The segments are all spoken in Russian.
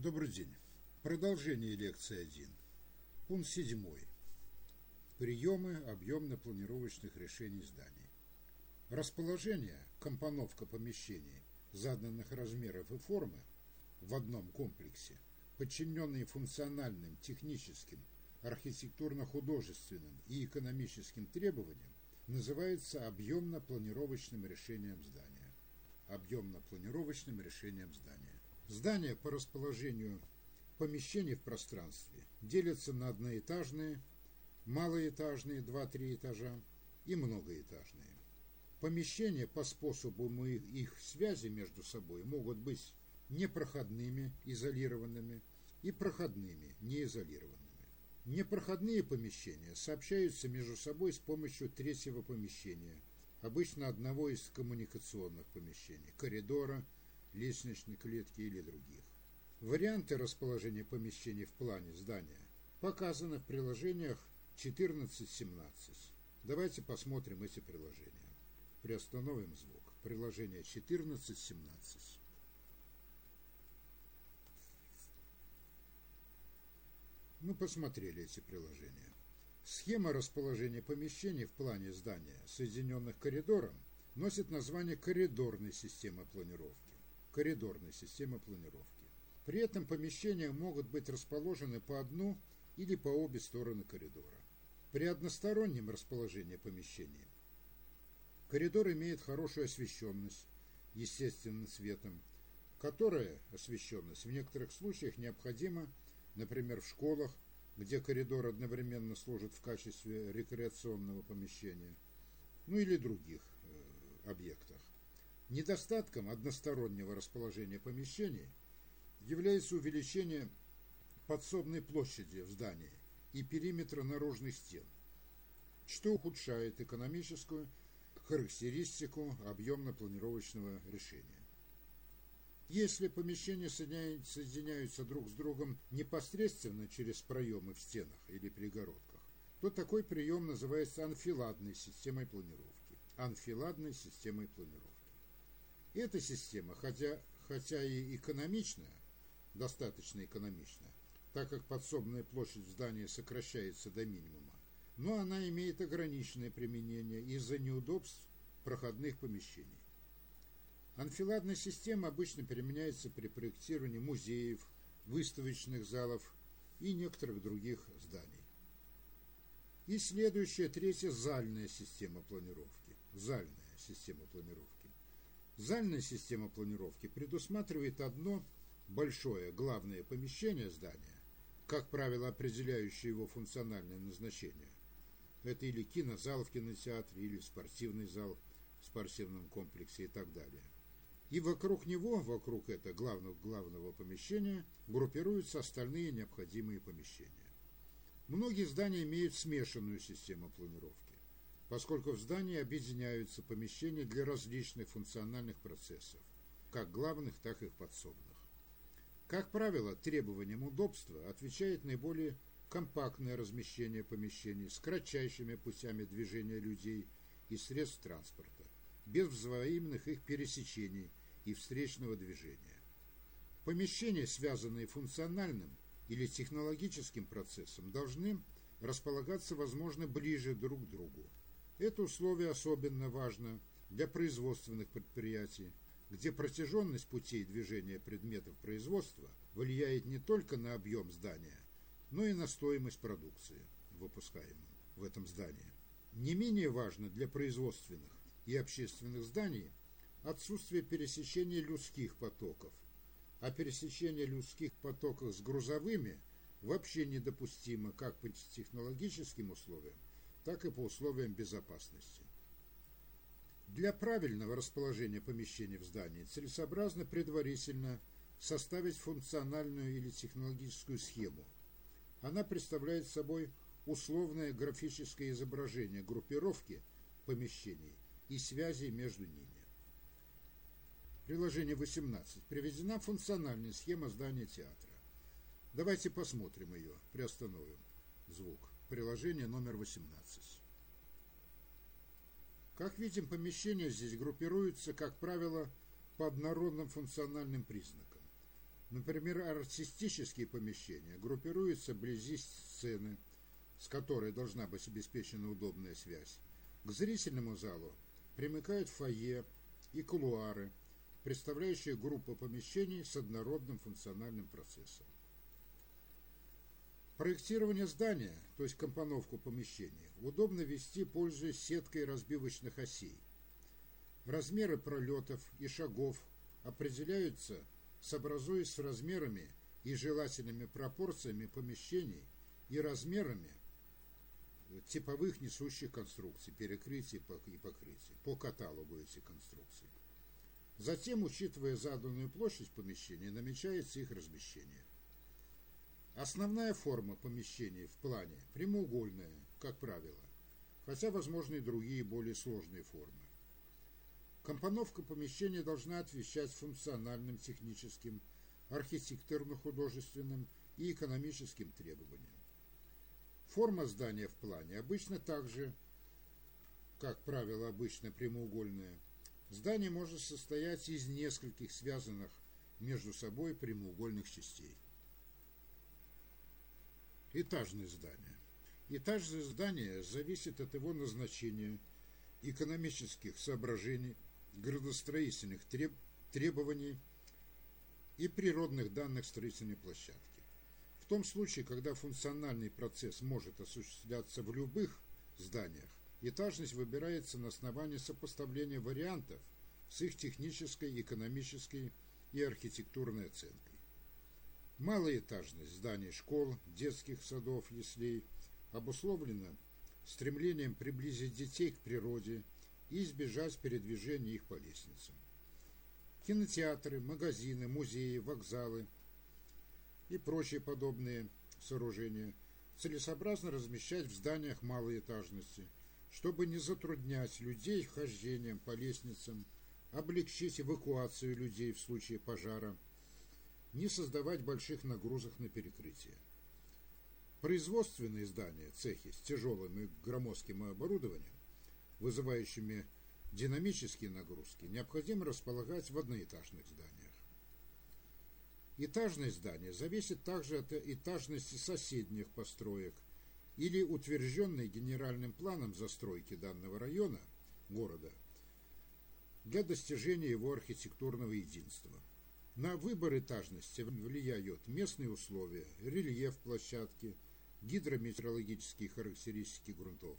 Добрый день. Продолжение лекции 1. Пункт 7. Приемы объемно-планировочных решений зданий. Расположение, компоновка помещений заданных размеров и формы в одном комплексе, подчиненные функциональным, техническим, архитектурно-художественным и экономическим требованиям, называется объемно-планировочным решением здания. Объемно-планировочным решением здания. Здания по расположению помещений в пространстве делятся на одноэтажные, малоэтажные 2-3 этажа и многоэтажные. Помещения по способу их связи между собой могут быть непроходными, изолированными и проходными, неизолированными. Непроходные помещения сообщаются между собой с помощью третьего помещения, обычно одного из коммуникационных помещений, коридора, лестничной клетки или других. Варианты расположения помещений в плане здания показаны в приложениях 14-17. Давайте посмотрим эти приложения. Приостановим звук. Приложение 14-17. Мы посмотрели эти приложения. Схема расположения помещений в плане здания, соединенных коридором, носит название коридорной системы планировки. Коридорной системы планировки. При этом помещения могут быть расположены по одну или по обе стороны коридора. При одностороннем расположении помещений коридор имеет хорошую освещенность естественным светом, которая освещенность в некоторых случаях необходима, например, в школах, где коридор одновременно служит в качестве рекреационного помещения, или других объектах. Недостатком одностороннего расположения помещений является увеличение подсобной площади в здании и периметра наружных стен, что ухудшает экономическую характеристику объемно-планировочного решения. Если помещения соединяются друг с другом непосредственно через проемы в стенах или перегородках, то такой прием называется анфиладной системой планировки. Анфиладной системой планировки. Эта система, хотя и экономичная, достаточно экономичная, так как подсобная площадь здания сокращается до минимума, но она имеет ограниченное применение из-за неудобств проходных помещений. Анфиладная система обычно применяется при проектировании музеев, выставочных залов и некоторых других зданий. И следующая, третья, зальная система планировки. Зальная система планировки. Зальная система планировки предусматривает одно большое главное помещение здания, как правило, определяющее его функциональное назначение. Это или кинозал в кинотеатре, или спортивный зал в спортивном комплексе и так далее. И вокруг него, вокруг этого главного помещения, группируются остальные необходимые помещения. Многие здания имеют смешанную систему планировки, поскольку в здании объединяются помещения для различных функциональных процессов, как главных, так и подсобных. Как правило, требованиям удобства отвечает наиболее компактное размещение помещений с кратчайшими путями движения людей и средств транспорта, без взаимных их пересечений и встречного движения. Помещения, связанные функциональным или технологическим процессом, должны располагаться, возможно, ближе друг к другу. Это условие особенно важно для производственных предприятий, где протяженность путей движения предметов производства влияет не только на объем здания, но и на стоимость продукции, выпускаемой в этом здании. Не менее важно для производственных и общественных зданий отсутствие пересечения людских потоков, а пересечение людских потоков с грузовыми вообще недопустимо как по технологическим условиям, так и по условиям безопасности. Для правильного расположения помещений в здании целесообразно предварительно составить функциональную или технологическую схему. Она представляет собой условное графическое изображение группировки помещений и связей между ними. Приложение 18. Приведена функциональная схема здания театра. Давайте посмотрим ее, приостановим звук. Приложение номер 18. Как видим, помещения здесь группируются, как правило, по однородным функциональным признакам. Например, артистические помещения группируются вблизи сцены, с которой должна быть обеспечена удобная связь. К зрительному залу примыкают фойе и кулуары, представляющие группу помещений с однородным функциональным процессом. Проектирование здания, то есть компоновку помещений, удобно вести, пользуясь сеткой разбивочных осей. Размеры пролетов и шагов определяются, сообразуясь с размерами и желательными пропорциями помещений и размерами типовых несущих конструкций, перекрытий и покрытий, по каталогу этих конструкций. Затем, учитывая заданную площадь помещения, намечается их размещение. Основная форма помещений в плане прямоугольная, как правило, хотя возможны и другие, более сложные формы. Компоновка помещения должна отвечать функциональным, техническим, архитектурно-художественным и экономическим требованиям. Форма здания в плане обычно также, как правило, обычно прямоугольная. Здание может состоять из нескольких связанных между собой прямоугольных частей. Этажное здание. Этажное здание зависит от его назначения, экономических соображений, градостроительных требований и природных данных строительной площадки. В том случае, когда функциональный процесс может осуществляться в любых зданиях, этажность выбирается на основании сопоставления вариантов с их технической, экономической и архитектурной оценкой. Малоэтажность зданий школ, детских садов, яслей обусловлена стремлением приблизить детей к природе и избежать передвижения их по лестницам. Кинотеатры, магазины, музеи, вокзалы и прочие подобные сооружения целесообразно размещать в зданиях малоэтажности, чтобы не затруднять людей хождением по лестницам, облегчить эвакуацию людей в случае пожара, не создавать больших нагрузок на перекрытие. Производственные здания, цехи с тяжелым и громоздким оборудованием, вызывающими динамические нагрузки, необходимо располагать в одноэтажных зданиях. Этажность здания зависит также от этажности соседних построек или утвержденной генеральным планом застройки данного района, города, для достижения его архитектурного единства. На выбор этажности влияют местные условия, рельеф площадки, гидрометеорологические характеристики грунтов.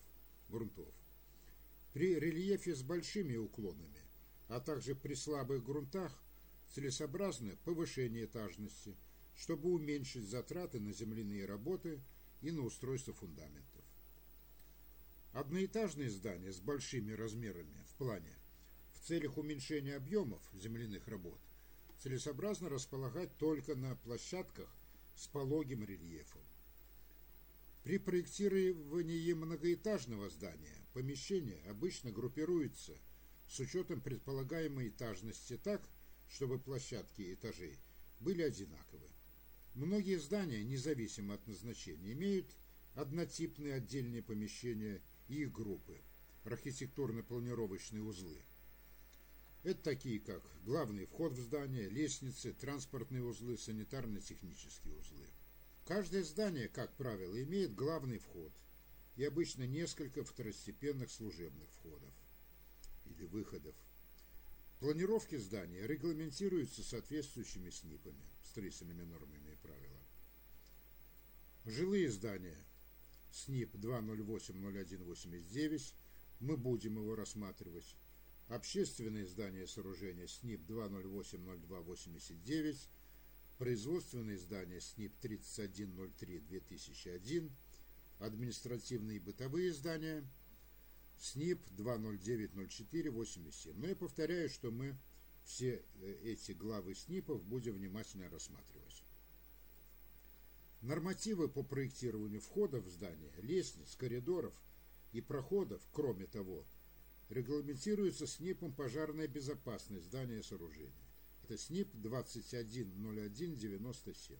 При рельефе с большими уклонами, а также при слабых грунтах целесообразно повышение этажности, чтобы уменьшить затраты на земляные работы и на устройство фундаментов. Одноэтажные здания с большими размерами в плане в целях уменьшения объемов земляных работ целесообразно располагать только на площадках с пологим рельефом. При проектировании многоэтажного здания помещения обычно группируются с учетом предполагаемой этажности так, чтобы площадки этажей были одинаковы. Многие здания, независимо от назначения, имеют однотипные отдельные помещения и их группы, архитектурно-планировочные узлы. Это такие, как главный вход в здание, лестницы, транспортные узлы, санитарно-технические узлы. Каждое здание, как правило, имеет главный вход и обычно несколько второстепенных служебных входов или выходов. Планировки здания регламентируются соответствующими СНИПами, строительными нормами и правилами. Жилые здания СНИП 208-01-89, мы будем его рассматривать. Общественные здания и сооружения СНИП 208-02-89, производственные здания СНИП 3103-2001, административные и бытовые здания СНИП 209-04-87. Но я повторяю, что мы все эти главы СНИПов будем внимательно рассматривать. Нормативы по проектированию входов в здание, лестниц, коридоров и проходов, кроме того, регламентируется СНИПом пожарная безопасность здания и сооружений. Это СНИП 2101-97.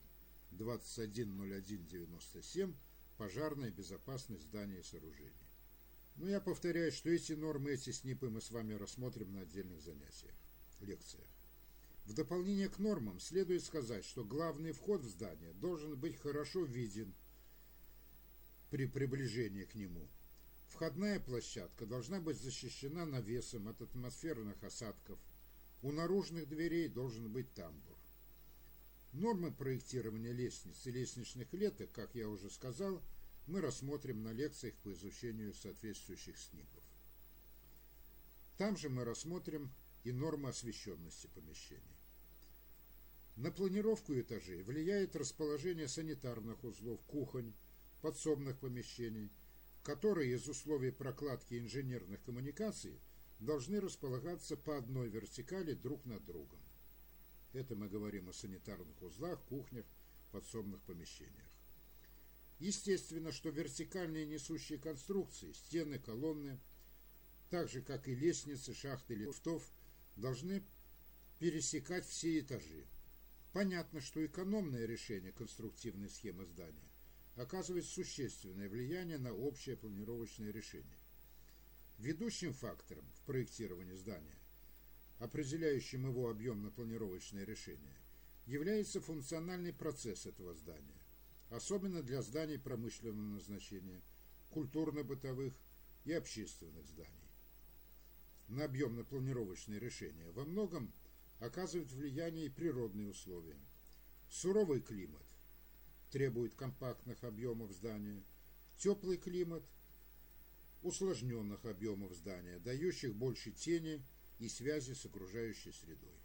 2101-97 пожарная безопасность зданий и сооружений. Но я повторяю, что эти нормы, эти СНИПы мы с вами рассмотрим на отдельных занятиях, лекциях. В дополнение к нормам следует сказать, что главный вход в здание должен быть хорошо виден при приближении к нему. Входная площадка должна быть защищена навесом от атмосферных осадков. У наружных дверей должен быть тамбур. Нормы проектирования лестниц и лестничных клеток, как я уже сказал, мы рассмотрим на лекциях по изучению соответствующих СНИПов. Там же мы рассмотрим и нормы освещенности помещений. На планировку этажей влияет расположение санитарных узлов, кухонь, подсобных помещений, которые из условий прокладки инженерных коммуникаций должны располагаться по одной вертикали друг над другом. Это мы говорим о санитарных узлах, кухнях, подсобных помещениях. Естественно, что вертикальные несущие конструкции, стены, колонны, так же как и лестницы, шахты, лифтов, должны пересекать все этажи. Понятно, что экономное решение конструктивной схемы здания оказывает существенное влияние на общее планировочное решение. Ведущим фактором в проектировании здания, определяющим его объемно-планировочное решение, является функциональный процесс этого здания, особенно для зданий промышленного назначения, культурно-бытовых и общественных зданий. На объемно-планировочное решение во многом оказывают влияние и природные условия. Суровый климат требует компактных объемов здания, теплый климат – усложненных объемов здания, дающих больше тени и связи с окружающей средой.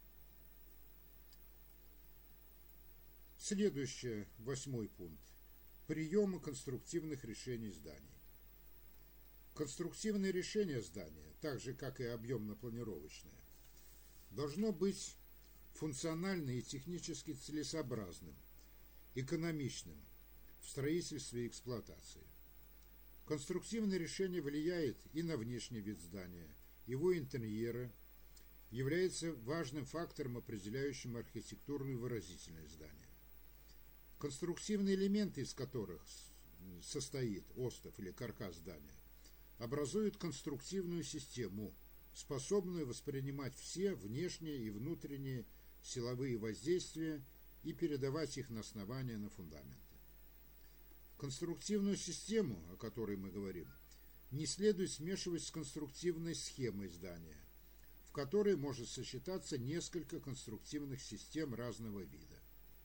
Следующий, 8 пункт. Приемы конструктивных решений зданий. Конструктивное решение здания, так же как и объемно-планировочное, должно быть функционально и технически целесообразным, экономичным в строительстве и эксплуатации. Конструктивное решение влияет и на внешний вид здания, его интерьеры, является важным фактором, определяющим архитектурную выразительность здания. Конструктивные элементы, из которых состоит остов или каркас здания, образуют конструктивную систему, способную воспринимать все внешние и внутренние силовые воздействия и передавать их на основания на фундаменты. Конструктивную систему, о которой мы говорим, не следует смешивать с конструктивной схемой здания, в которой может сочетаться несколько конструктивных систем разного вида.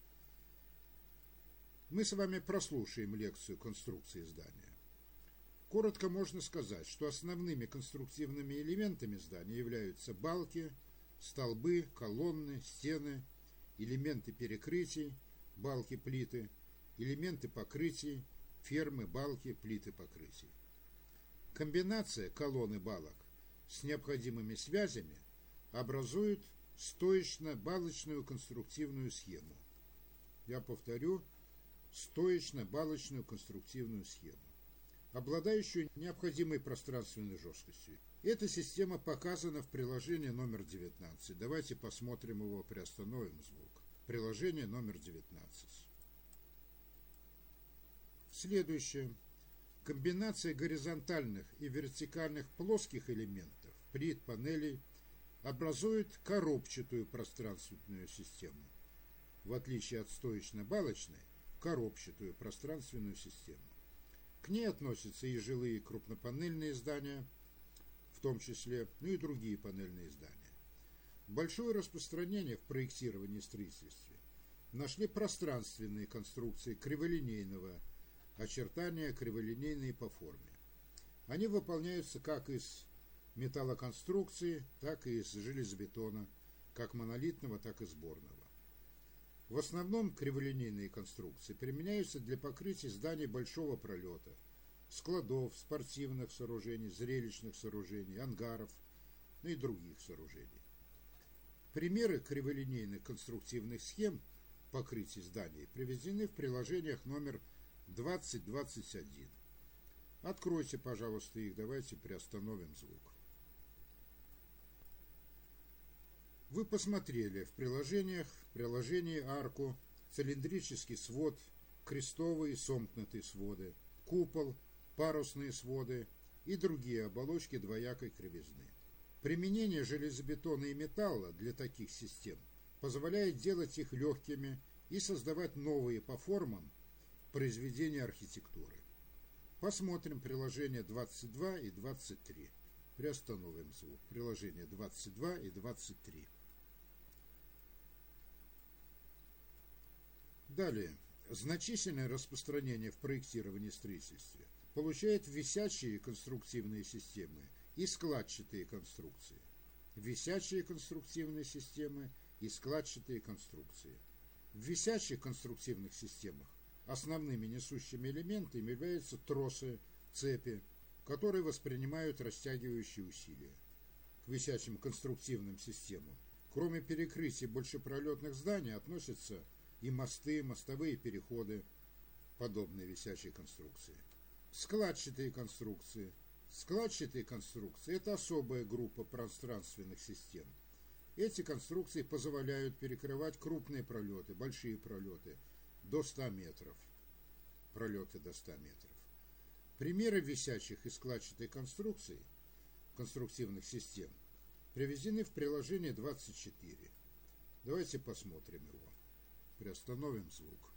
Мы с вами прослушаем лекцию конструкции здания. Коротко можно сказать, что основными конструктивными элементами здания являются балки, столбы, колонны, стены, элементы перекрытий, балки, плиты, элементы покрытий, фермы, балки, плиты покрытий. Комбинация колонн и балок с необходимыми связями образует стоечно-балочную конструктивную схему. Я повторю, стоечно-балочную конструктивную схему, обладающую необходимой пространственной жесткостью. Эта система показана в приложении номер 19. Давайте посмотрим его, приостановим звук. Приложение номер 19. Следующее. Комбинация горизонтальных и вертикальных плоских элементов, плит, панелей, образует коробчатую пространственную систему, в отличие от стоечно-балочной, коробчатую пространственную систему. К ней относятся и жилые крупнопанельные здания, в том числе, и другие панельные здания. Большое распространение в проектировании и строительстве нашли пространственные конструкции криволинейного очертания, криволинейные по форме. Они выполняются как из металлоконструкции, так и из железобетона, как монолитного, так и сборного. В основном криволинейные конструкции применяются для покрытия зданий большого пролета, складов, спортивных сооружений, зрелищных сооружений, ангаров и других сооружений. Примеры криволинейных конструктивных схем покрытия зданий приведены в приложениях номер 20-21. Откройте, пожалуйста, их, давайте приостановим звук. Вы посмотрели в приложении арку, цилиндрический свод, крестовые сомкнутые своды, купол, парусные своды и другие оболочки двоякой кривизны. Применение железобетона и металла для таких систем позволяет делать их легкими и создавать новые по формам произведения архитектуры. Посмотрим приложение 22 и 23. Приостановим звук. Приложение 22 и 23. Далее. Значительное распространение в проектировании и строительстве получают висячие конструктивные системы и складчатые конструкции. Висячие конструктивные системы и складчатые конструкции. В висячих конструктивных системах основными несущими элементами являются тросы, цепи, которые воспринимают растягивающие усилия. К висячим конструктивным системам, кроме перекрытий большепролетных зданий, относятся и мосты, мостовые переходы, подобные висячей конструкции. Складчатые конструкции. Складчатые конструкции – это особая группа пространственных систем. Эти конструкции позволяют перекрывать крупные пролеты, большие пролеты до 100 метров. Пролеты до 100 метров. Примеры висячих и складчатых конструкций, конструктивных систем, приведены в приложении 24. Давайте посмотрим его. Приостановим звук.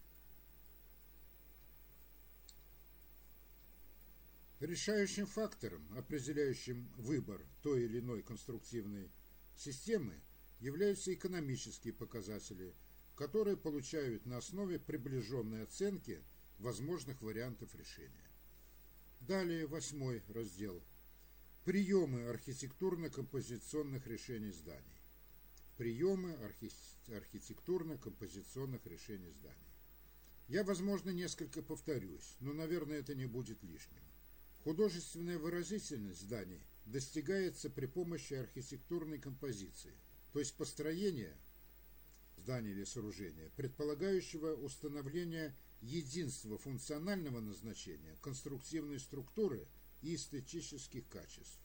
Решающим фактором, определяющим выбор той или иной конструктивной системы, являются экономические показатели, которые получают на основе приближенной оценки возможных вариантов решения. Далее 8 раздел. Приемы архитектурно-композиционных решений зданий. Приемы архитектурно-композиционных решений зданий. Я, возможно, несколько повторюсь, но, наверное, это не будет лишним. Художественная выразительность зданий достигается при помощи архитектурной композиции, то есть построения здания или сооружения, предполагающего установление единства функционального назначения, конструктивной структуры и эстетических качеств.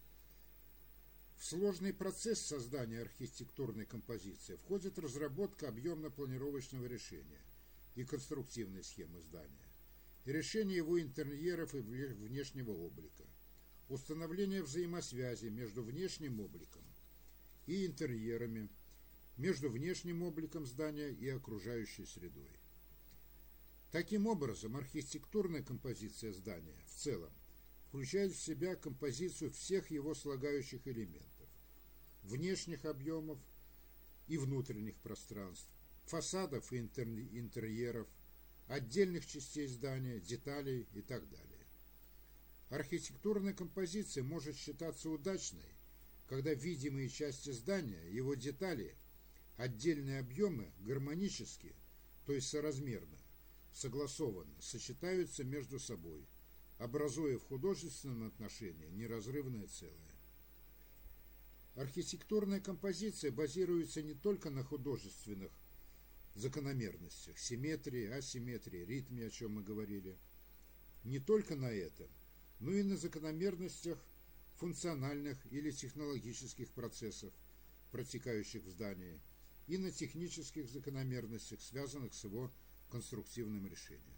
В сложный процесс создания архитектурной композиции входит разработка объемно-планировочного решения и конструктивной схемы здания, и решение его интерьеров и внешнего облика, установление взаимосвязи между внешним обликом и интерьерами, между внешним обликом здания и окружающей средой. Таким образом, архитектурная композиция здания в целом включает в себя композицию всех его слагающих элементов, внешних объемов и внутренних пространств, фасадов и интерьеров, отдельных частей здания, деталей и так далее. Архитектурная композиция может считаться удачной, когда видимые части здания, его детали, отдельные объемы гармонически, то есть соразмерно, согласованно, сочетаются между собой, образуя в художественном отношении неразрывное целое. Архитектурная композиция базируется не только на художественных закономерностях, симметрии, асимметрии, ритме, о чем мы говорили, не только на этом, но и на закономерностях функциональных или технологических процессов, протекающих в здании, и на технических закономерностях, связанных с его конструктивным решением.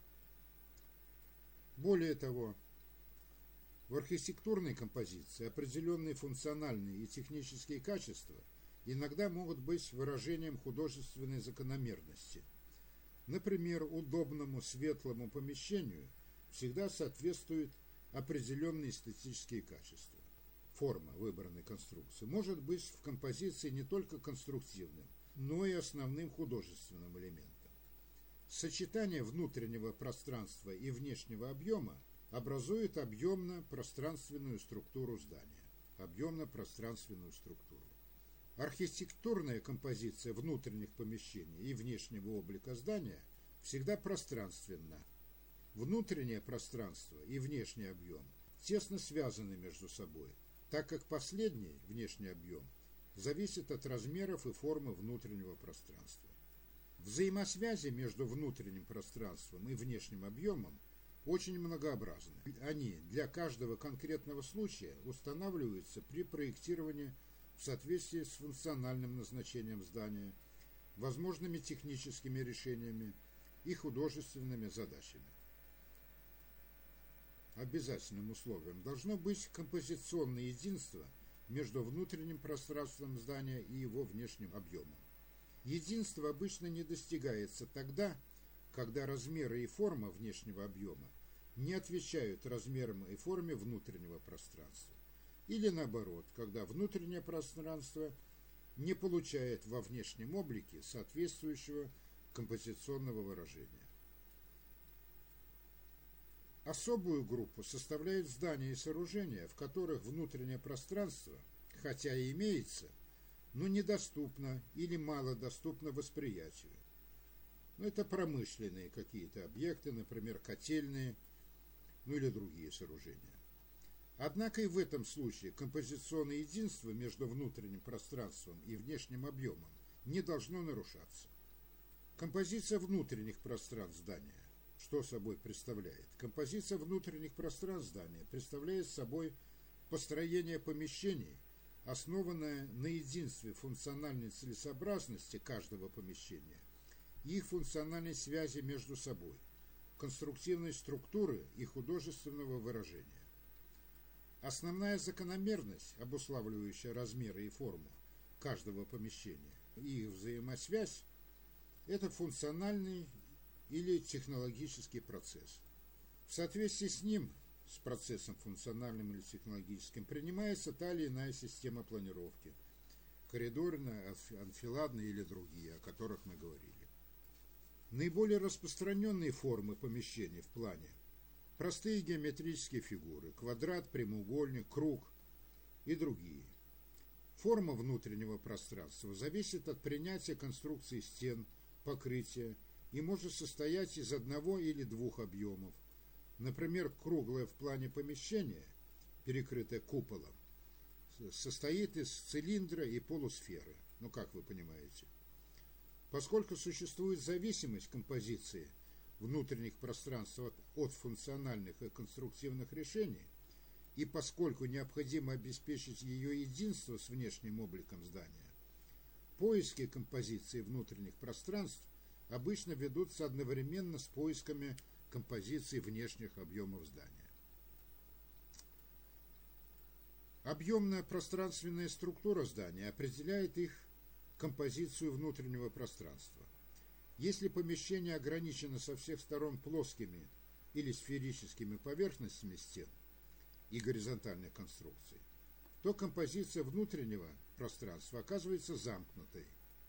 Более того, в архитектурной композиции определенные функциональные и технические качества иногда могут быть выражением художественной закономерности. Например, удобному светлому помещению всегда соответствуют определенные эстетические качества. Форма выбранной конструкции может быть в композиции не только конструктивным, но и основным художественным элементом. Сочетание внутреннего пространства и внешнего объема образует объемно-пространственную структуру здания. Объемно-пространственную структуру. Архитектурная композиция внутренних помещений и внешнего облика здания всегда пространственна. Внутреннее пространство и внешний объем тесно связаны между собой, так как последний, внешний объем, зависит от размеров и формы внутреннего пространства. Взаимосвязи между внутренним пространством и внешним объемом очень многообразны. Они для каждого конкретного случая устанавливаются при проектировании в соответствии с функциональным назначением здания, возможными техническими решениями и художественными задачами. Обязательным условием должно быть композиционное единство между внутренним пространством здания и его внешним объемом. Единство обычно не достигается тогда, когда размеры и форма внешнего объема не отвечают размерам и форме внутреннего пространства. Или наоборот, когда внутреннее пространство не получает во внешнем облике соответствующего композиционного выражения. Особую группу составляют здания и сооружения, в которых внутреннее пространство, хотя и имеется, но недоступно или малодоступно восприятию. Это промышленные какие-то объекты, например, котельные, или другие сооружения. Однако и в этом случае композиционное единство между внутренним пространством и внешним объемом не должно нарушаться. Композиция внутренних пространств здания что собой представляет? Композиция внутренних пространств здания представляет собой построение помещений, основанное на единстве функциональной целесообразности каждого помещения и их функциональной связи между собой, конструктивной структуры и художественного выражения. Основная закономерность, обуславливающая размеры и форму каждого помещения и их взаимосвязь, это функциональный или технологический процесс. В соответствии с ним, с процессом функциональным или технологическим, принимается та или иная система планировки, коридорная, анфиладная или другие, о которых мы говорили. Наиболее распространенные формы помещений в плане – простые геометрические фигуры, квадрат, прямоугольник, круг и другие. Форма внутреннего пространства зависит от принятия конструкции стен, покрытия и может состоять из одного или двух объемов. Например, круглое в плане помещение, перекрытое куполом, состоит из цилиндра и полусферы, как вы понимаете. Поскольку существует зависимость композиции внутренних пространств от функциональных и конструктивных решений, и поскольку необходимо обеспечить ее единство с внешним обликом здания, поиски композиции внутренних пространств обычно ведутся одновременно с поисками композиции внешних объемов здания. Объемная пространственная структура здания определяет их композицию внутреннего пространства. Если помещение ограничено со всех сторон плоскими или сферическими поверхностями стен и горизонтальной конструкции, то композиция внутреннего пространства оказывается замкнутой.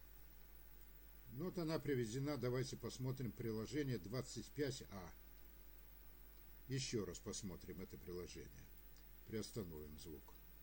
Она приведена, давайте посмотрим приложение 25А. Еще раз посмотрим это приложение. Приостановим звук.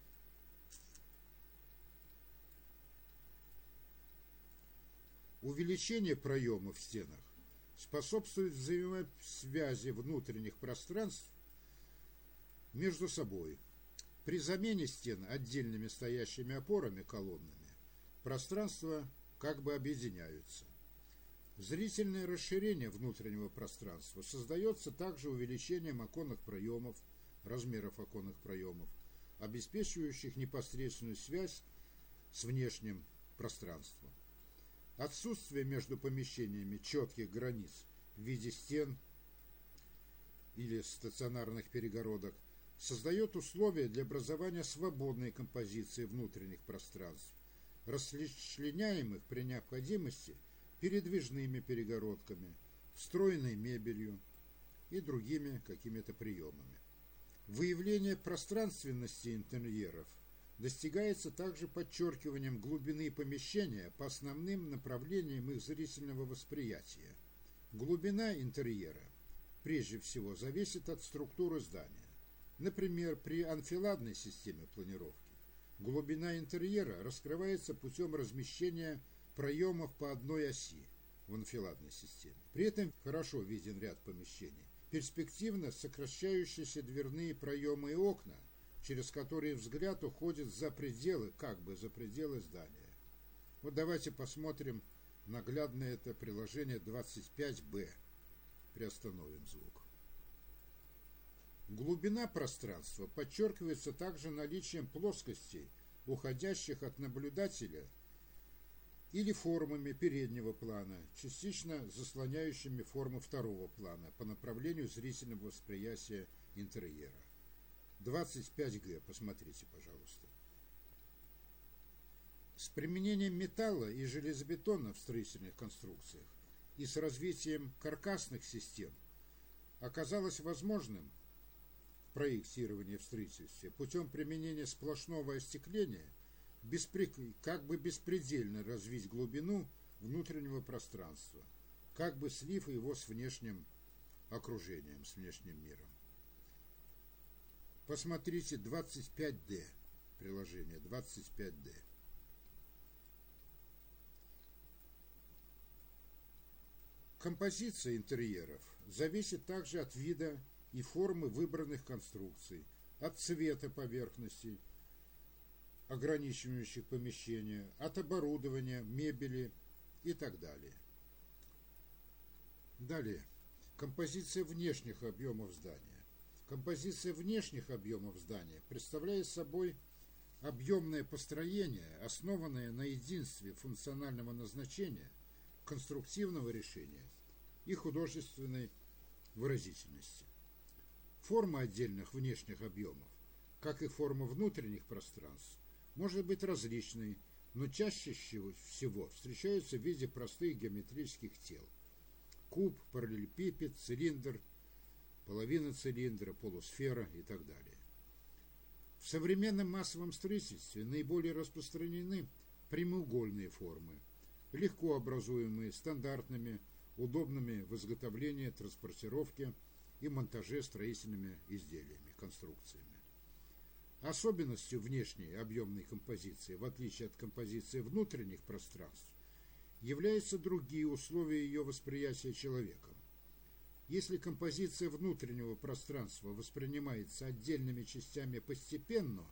Увеличение проемов в стенах способствует взаимосвязи внутренних пространств между собой. При замене стен отдельными стоящими опорами, колоннами, пространства как бы объединяются. Зрительное расширение внутреннего пространства создается также увеличением оконных проемов, размеров оконных проемов, обеспечивающих непосредственную связь с внешним пространством. Отсутствие между помещениями четких границ в виде стен или стационарных перегородок создает условия для образования свободной композиции внутренних пространств, расчленяемых при необходимости передвижными перегородками, встроенной мебелью и другими какими-то приемами. Выявление пространственности интерьеров достигается также подчеркиванием глубины помещения по основным направлениям их зрительного восприятия. Глубина интерьера прежде всего зависит от структуры здания. Например, при анфиладной системе планировки глубина интерьера раскрывается путем размещения проемов по одной оси в анфиладной системе. При этом хорошо виден ряд помещений. Перспективно сокращающиеся дверные проемы и окна, через которые взгляд уходит за пределы, за пределы здания. Давайте посмотрим наглядно это приложение 25Б. Приостановим звук. Глубина пространства подчеркивается также наличием плоскостей, уходящих от наблюдателя, или формами переднего плана, частично заслоняющими формы второго плана по направлению зрительного восприятия интерьера. 25Г, посмотрите, пожалуйста. С применением металла и железобетона в строительных конструкциях и с развитием каркасных систем оказалось возможным проектирование в строительстве путем применения сплошного остекления как бы беспредельно развить глубину внутреннего пространства, как бы слив его с внешним окружением, с внешним миром. Посмотрите 25D, приложение 25D. Композиция интерьеров зависит также от вида и формы выбранных конструкций, от цвета поверхностей, ограничивающих помещения, от оборудования, мебели и так далее. Далее. Композиция внешних объемов здания. Композиция внешних объемов здания представляет собой объемное построение, основанное на единстве функционального назначения, конструктивного решения и художественной выразительности. Форма отдельных внешних объемов, как и форма внутренних пространств, может быть различной, но чаще всего встречаются в виде простых геометрических тел. Куб, параллелепипед, цилиндр, половина цилиндра, полусфера и так далее. В современном массовом строительстве наиболее распространены прямоугольные формы, легко образуемые стандартными, удобными в изготовлении, транспортировке и монтаже строительными изделиями, конструкциями. Особенностью внешней объемной композиции, в отличие от композиции внутренних пространств, являются другие условия ее восприятия человеком. Если композиция внутреннего пространства воспринимается отдельными частями постепенно,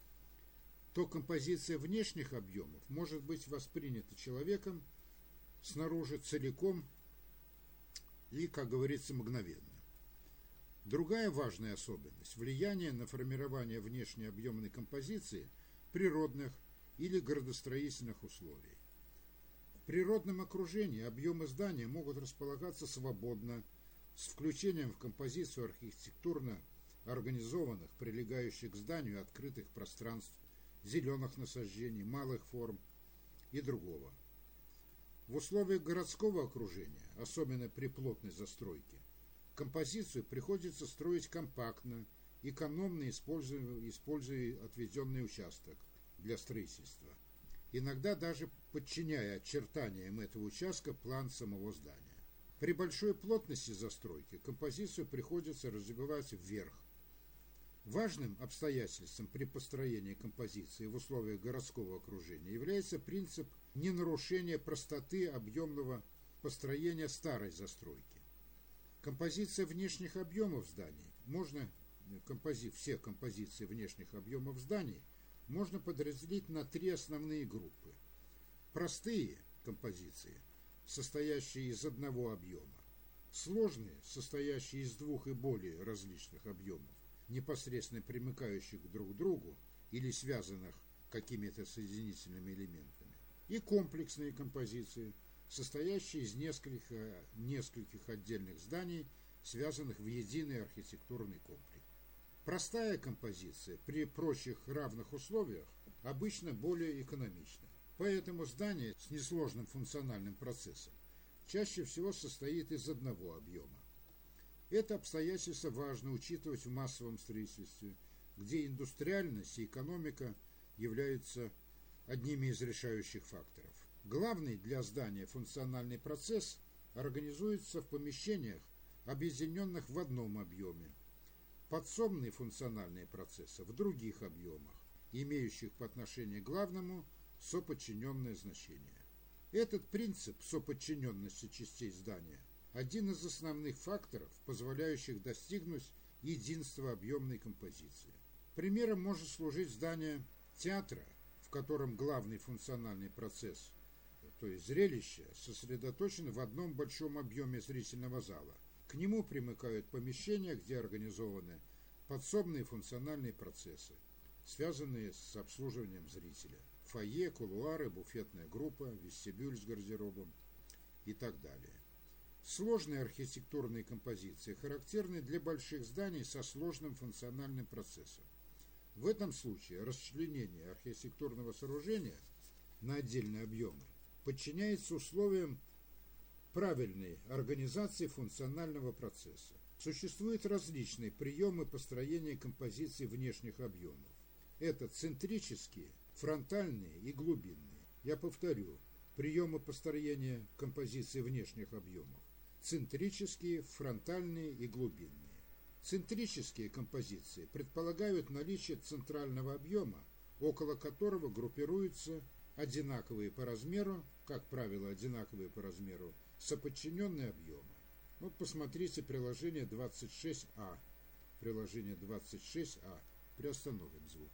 то композиция внешних объемов может быть воспринята человеком снаружи целиком и, как говорится, мгновенно. Другая важная особенность – влияние на формирование внешней объемной композиции природных или градостроительных условий. В природном окружении объемы здания могут располагаться свободно, с включением в композицию архитектурно организованных, прилегающих к зданию открытых пространств, зеленых насаждений, малых форм и другого. В условиях городского окружения, особенно при плотной застройке, композицию приходится строить компактно, экономно используя отведенный участок для строительства, иногда даже подчиняя очертаниям этого участка план самого здания. При большой плотности застройки композицию приходится развивать вверх. Важным обстоятельством при построении композиции в условиях городского окружения является принцип ненарушения простоты объемного построения старой застройки. Композиция внешних объемов зданий все композиции внешних объемов зданий можно подразделить на три основные группы. Простые композиции, состоящие из одного объема. Сложные, состоящие из двух и более различных объемов, непосредственно примыкающих друг к другу или связанных какими-то соединительными элементами. И комплексные композиции, состоящие из нескольких отдельных зданий, связанных в единый архитектурный комплекс. Простая композиция при прочих равных условиях обычно более экономична. Поэтому здание с несложным функциональным процессом чаще всего состоит из одного объема. Это обстоятельство важно учитывать в массовом строительстве, где индустриальность и экономика являются одними из решающих факторов. Главный для здания функциональный процесс организуется в помещениях, объединенных в одном объеме. Подсобные функциональные процессы в других объемах, имеющих по отношению к главному соподчиненное значение. Этот принцип соподчиненности частей здания – один из основных факторов, позволяющих достигнуть единства объемной композиции. Примером может служить здание театра, в котором главный функциональный процесс, то есть зрелище, сосредоточен в одном большом объеме зрительного зала. К нему примыкают помещения, где организованы подсобные функциональные процессы, связанные с обслуживанием зрителя. Фойе, кулуары, буфетная группа, вестибюль с гардеробом и так далее. Сложные архитектурные композиции характерны для больших зданий со сложным функциональным процессом. В этом случае расчленение архитектурного сооружения на отдельные объемы подчиняется условиям правильной организации функционального процесса. Существуют различные приемы построения композиций внешних объемов. Это центрические, фронтальные и глубинные. Я повторю, приемы построения композиций внешних объемов. Центрические, фронтальные и глубинные. Центрические композиции предполагают наличие центрального объема, около которого группируются одинаковые по размеру, как правило, одинаковые по размеру, соподчиненные объемы. Вот посмотрите приложение 26А. Приложение 26А. Приостановим звук.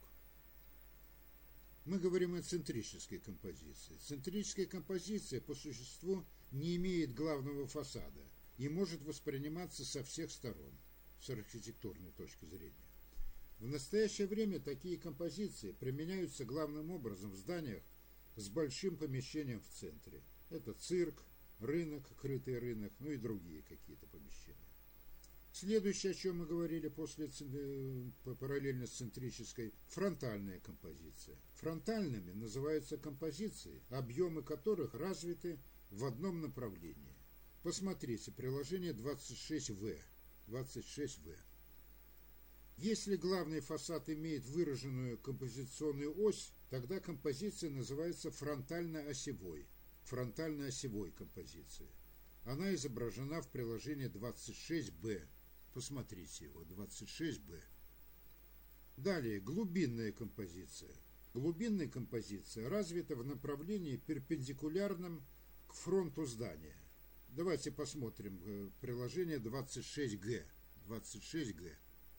Мы говорим о центрической композиции. Центрическая композиция по существу не имеет главного фасада и может восприниматься со всех сторон, с архитектурной точки зрения. В настоящее время такие композиции применяются главным образом в зданиях с большим помещением в центре. Это цирк, рынок, крытый рынок, ну и другие какие-то помещения. Следующее, о чем мы говорили параллельно с центрической, фронтальная композиция. Фронтальными называются композиции, объемы которых развиты в одном направлении. Посмотрите приложение 26В. 26В. Если главный фасад имеет выраженную композиционную ось, тогда композиция называется фронтально-осевой. Фронтально-осевой композицией. Она изображена в приложении 26Б. Посмотрите его, 26Б. Далее, глубинная композиция. Глубинная композиция развита в направлении перпендикулярном к фронту здания. Давайте посмотрим приложение 26Г. 26Г.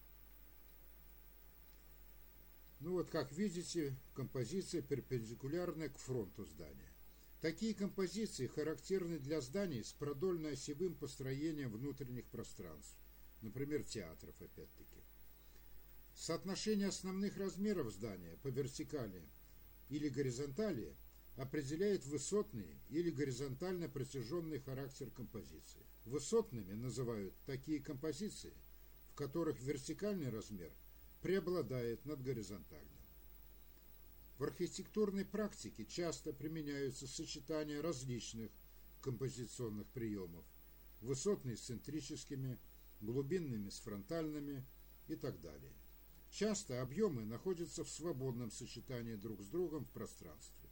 Ну вот, как видите, композиция перпендикулярная к фронту здания. Такие композиции характерны для зданий с продольно-осевым построением внутренних пространств, например, театров, опять-таки. Соотношение основных размеров здания по вертикали или горизонтали определяет высотный или горизонтально протяженный характер композиции. Высотными называют такие композиции, в которых вертикальный размер преобладает над горизонтальным. В архитектурной практике часто применяются сочетания различных композиционных приемов, высотные с центрическими, глубинными с фронтальными и так далее. Часто объемы находятся в свободном сочетании друг с другом в пространстве.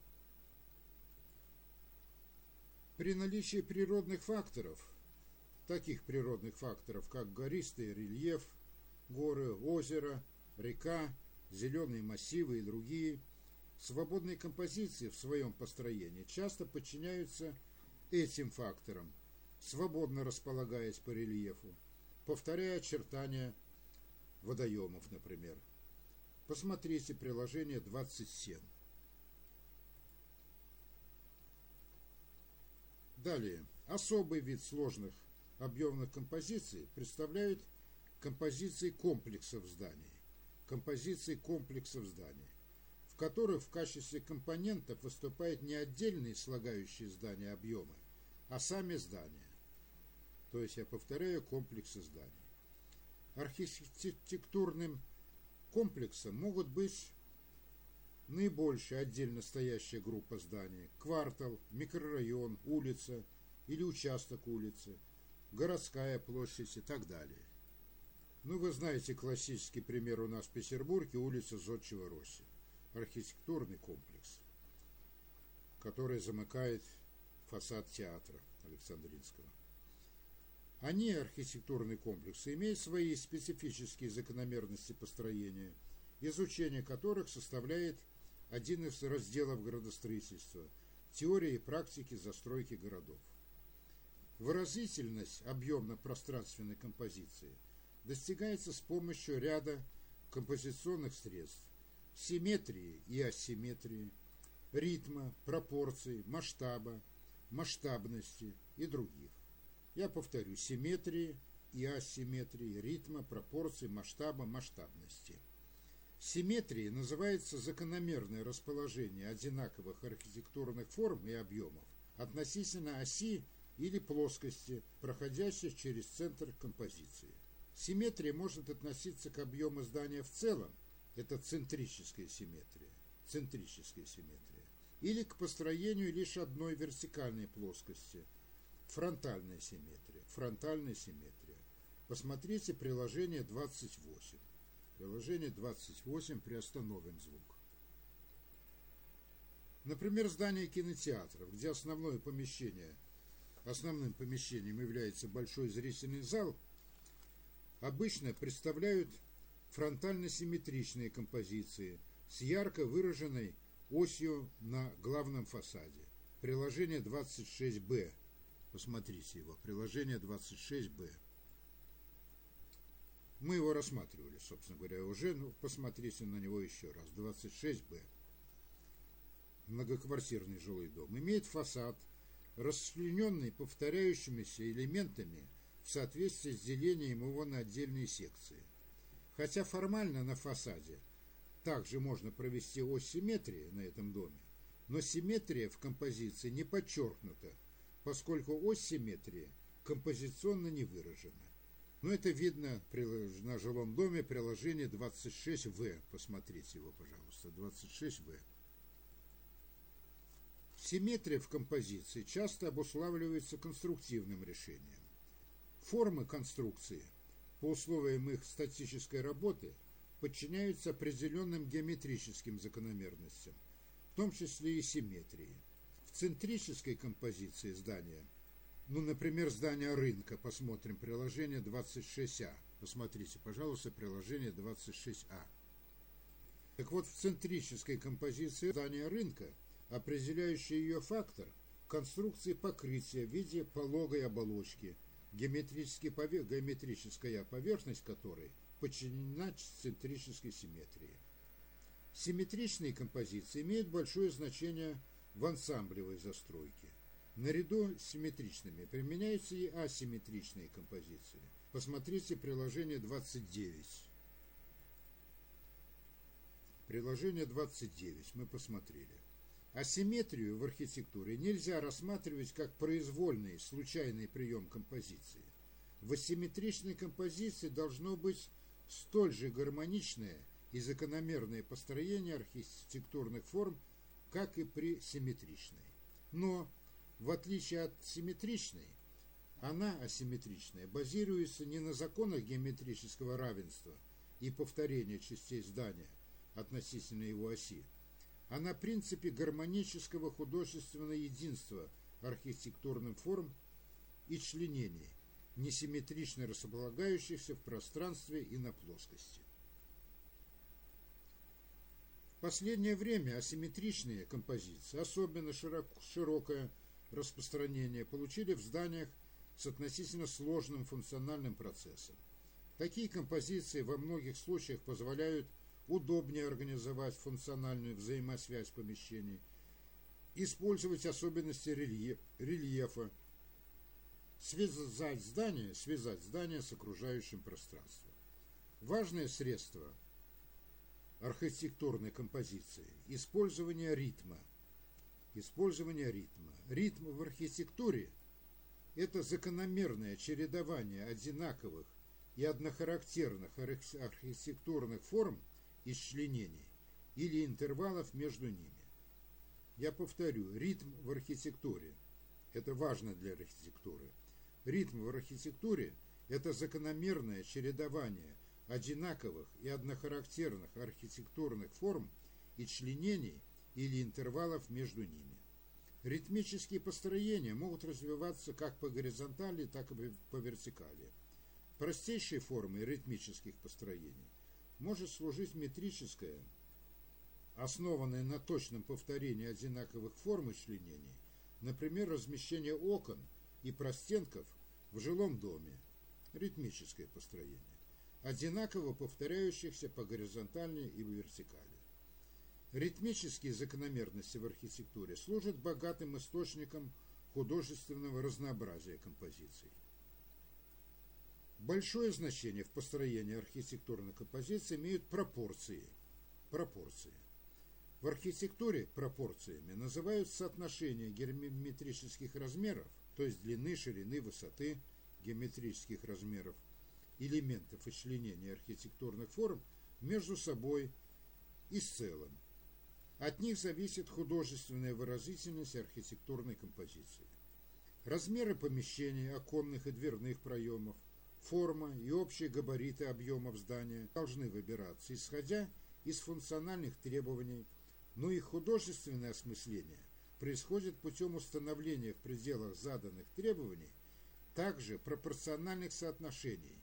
При наличии природных факторов, таких природных факторов, как гористый рельеф, горы, озеро, река, зеленые массивы и другие, свободные композиции в своем построении часто подчиняются этим факторам, свободно располагаясь по рельефу, повторяя очертания водоемов, например. Посмотрите приложение 27. Далее. Особый вид сложных объемных композиций представляют композиции комплексов зданий. Композиции комплексов зданий, в которых в качестве компонентов выступают не отдельные слагающие здания объемы, а сами здания. То есть, я повторяю, комплексы зданий. Архитектурным комплексом могут быть наибольшая отдельно стоящая группа зданий, квартал, микрорайон, улица или участок улицы, городская площадь и так далее. Ну, вы знаете классический пример у нас в Петербурге, улица Зодчего Росси. Архитектурный комплекс, который замыкает фасад театра Александринского. Они, архитектурные комплексы, имеют свои специфические закономерности построения, изучение которых составляет один из разделов градостроительства – теории и практики застройки городов. Выразительность объемно-пространственной композиции достигается с помощью ряда композиционных средств – симметрии и асимметрии, ритма, пропорций, масштаба, масштабности и других. Я повторю: симметрии и асимметрии, ритма, пропорций, масштаба, масштабности. Симметрией называется закономерное расположение одинаковых архитектурных форм и объемов относительно оси или плоскости, проходящей через центр композиции. Симметрия может относиться к объему здания в целом, это центрическая симметрия, или к построению лишь одной вертикальной плоскости – фронтальная симметрия. Фронтальная симметрия. Посмотрите приложение 28. Приложение 28, приостановим звук. Например, здание кинотеатров, где основным помещением является большой зрительный зал, обычно представляют фронтально-симметричные композиции с ярко выраженной осью на главном фасаде. Приложение 26Б. Посмотрите его. Приложение 26Б. Мы его рассматривали, собственно говоря, уже, но посмотрите на него еще раз. 26Б. Многоквартирный жилой дом. Имеет фасад, расчлененный повторяющимися элементами в соответствии с делением его на отдельные секции. Хотя формально на фасаде также можно провести ось симметрии на этом доме, но симметрия в композиции не подчеркнута, поскольку ось симметрии композиционно не выражена. Но это видно на жилом доме, приложение 26В. Посмотрите его, пожалуйста, 26В. Симметрия в композиции часто обуславливается конструктивным решением. Формы конструкции по условиям их статической работы подчиняются определенным геометрическим закономерностям, в том числе и симметрии. В центрической композиции здания, например, здание рынка, посмотрим приложение 26А. Посмотрите, пожалуйста, приложение 26А. Так вот, в центрической композиции здания рынка определяющий ее фактор конструкции покрытия в виде пологой оболочки, геометрическая поверхность которой подчинена центрической симметрии. Симметричные композиции имеют большое значение в ансамблевой застройке. Наряду с симметричными применяются и асимметричные композиции. Посмотрите приложение 29. Приложение 29 мы посмотрели. Асимметрию в архитектуре нельзя рассматривать как произвольный, случайный прием композиции. В асимметричной композиции должно быть столь же гармоничное и закономерное построение архитектурных форм, как и при симметричной. Но, в отличие от симметричной, она, асимметричная, базируется не на законах геометрического равенства и повторения частей здания относительно его оси, а на принципе гармонического художественного единства архитектурных форм и членений, несимметрично располагающихся в пространстве и на плоскости. В последнее время асимметричные композиции, особенно широкое распространение, получили в зданиях с относительно сложным функциональным процессом. Такие композиции во многих случаях позволяют удобнее организовать функциональную взаимосвязь помещений, использовать особенности рельефа, связать здание с окружающим пространством. Важное средство архитектурной композиции – использование ритма. Ритм в архитектуре – это закономерное чередование одинаковых и однохарактерных архитектурных форм и членений или интервалов между ними. Я повторю, ритм в архитектуре – это важно для архитектуры. Ритм в архитектуре – это закономерное чередование одинаковых и однохарактерных архитектурных форм и членений или интервалов между ними. Ритмические построения могут развиваться как по горизонтали, так и по вертикали. Простейшей формой ритмических построений может служить метрическая, основанная на точном повторении одинаковых форм и членений, например, размещение окон и простенков в жилом доме, ритмическое построение, одинаково повторяющихся по горизонтали и по вертикали. Ритмические закономерности в архитектуре служат богатым источником художественного разнообразия композиций. Большое значение в построении архитектурной композиции имеют пропорции. В архитектуре пропорциями называют соотношение геометрических размеров, то есть длины, ширины, высоты геометрических размеров, элементов и членений архитектурных форм между собой и с целым. От них зависит художественная выразительность архитектурной композиции. Размеры помещений, оконных и дверных проемов, форма и общие габариты объемов здания должны выбираться, исходя из функциональных требований, но их художественное осмысление происходит путем установления в пределах заданных требований также пропорциональных соотношений,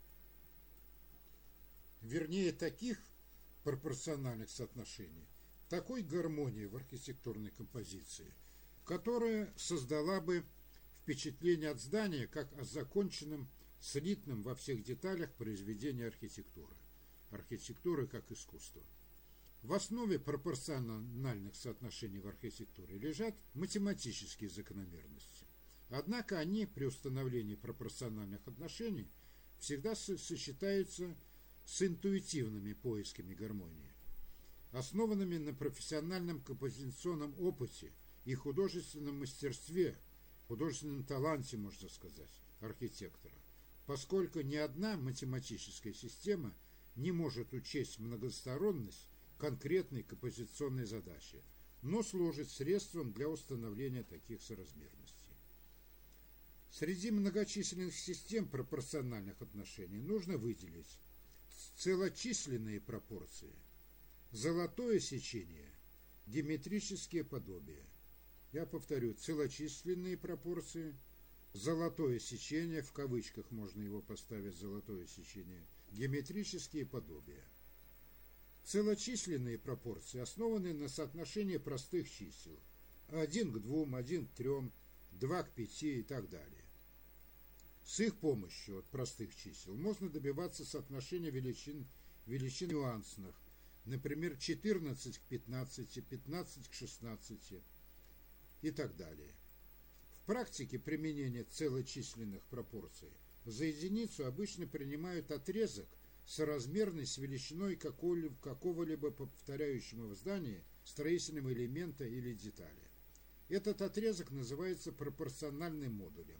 вернее таких пропорциональных соотношений, такой гармонии в архитектурной композиции, которая создала бы впечатление от здания как о законченном, слитном во всех деталях произведении архитектуры. Архитектуры как искусство. В основе пропорциональных соотношений в архитектуре лежат математические закономерности. Однако они при установлении пропорциональных отношений всегда сочетаются с интуитивными поисками гармонии, основанными на профессиональном композиционном опыте и художественном мастерстве, художественном таланте, можно сказать, архитектора, поскольку ни одна математическая система не может учесть многосторонность конкретной композиционной задачи, но служит средством для установления таких соразмерностей. Среди многочисленных систем пропорциональных отношений нужно выделить целочисленные пропорции, золотое сечение, геометрические подобия. Я повторю, целочисленные пропорции, золотое сечение, в кавычках можно его поставить, золотое сечение, геометрические подобия. Целочисленные пропорции основаны на соотношении простых чисел 1 к 2, 1 к 3, 2 к 5 и так далее. С их помощью от простых чисел можно добиваться соотношения величин нюансных, например, 14 к 15, 15 к 16 и так далее. В практике применения целочисленных пропорций за единицу обычно принимают отрезок, соразмерный с величиной какого-либо повторяющего в здании строительного элемента или детали. Этот отрезок называется пропорциональным модулем.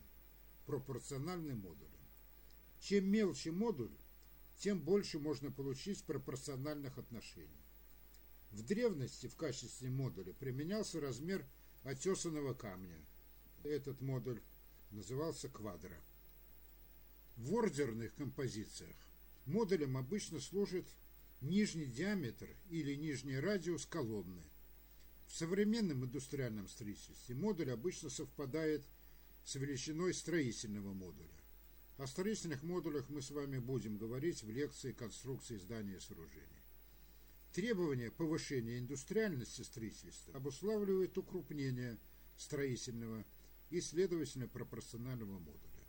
Чем мельче модуль, тем больше можно получить пропорциональных отношений. В древности в качестве модуля применялся размер отесанного камня. Этот модуль назывался квадро. В ордерных композициях модулем обычно служит нижний диаметр или нижний радиус колонны. В современном индустриальном строительстве модуль обычно совпадает с величиной строительного модуля. О строительных модулях мы с вами будем говорить в лекции «Конструкции здания и сооружений». Требования повышения индустриальности строительства обуславливают укрупнение строительного и, следовательно, пропорционального модуля.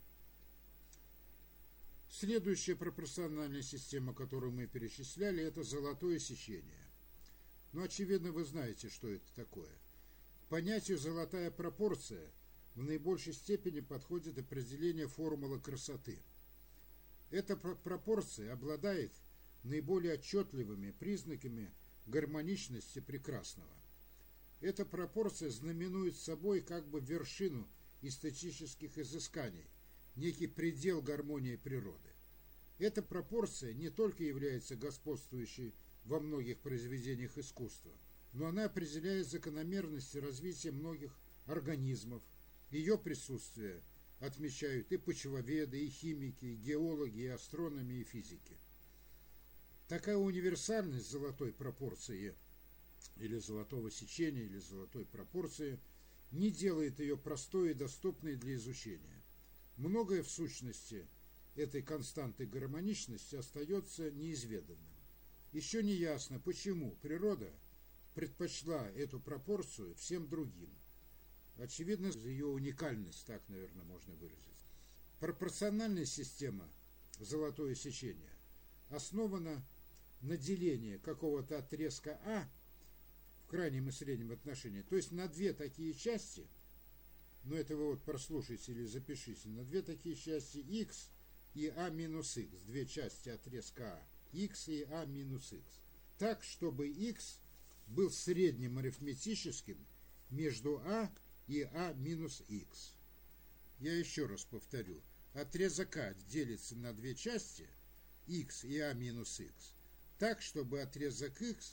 Следующая пропорциональная система, которую мы перечисляли, это золотое сечение. Но, очевидно, вы знаете, что это такое. К понятию «золотая пропорция» в наибольшей степени подходит определение формулы красоты. Эта пропорция обладает наиболее отчетливыми признаками гармоничности прекрасного. Эта пропорция знаменует собой как бы вершину эстетических изысканий, некий предел гармонии природы. Эта пропорция не только является господствующей во многих произведениях искусства, но она определяет закономерности развития многих организмов. Ее присутствие отмечают и почвоведы, и химики, и геологи, и астрономы, и физики. Такая универсальность золотой пропорции или золотого сечения, или золотой пропорции не делает ее простой и доступной для изучения. Многое в сущности этой константы гармоничности остается неизведанным. Еще не ясно, почему природа предпочла эту пропорцию всем другим. Очевидно, ее уникальность, так, наверное, можно выразить. Пропорциональная система золотое сечение основана на делении какого-то отрезка А в крайнем и среднем отношении, то есть на две такие части, но это вы вот прослушайте или запишите, на две такие части x и a минус x, две части отрезка А, x и a минус x, так, чтобы x был средним арифметическим между А и А минус х. Я еще раз повторю. Отрезок А делится на две части, х и А минус х, так, чтобы отрезок х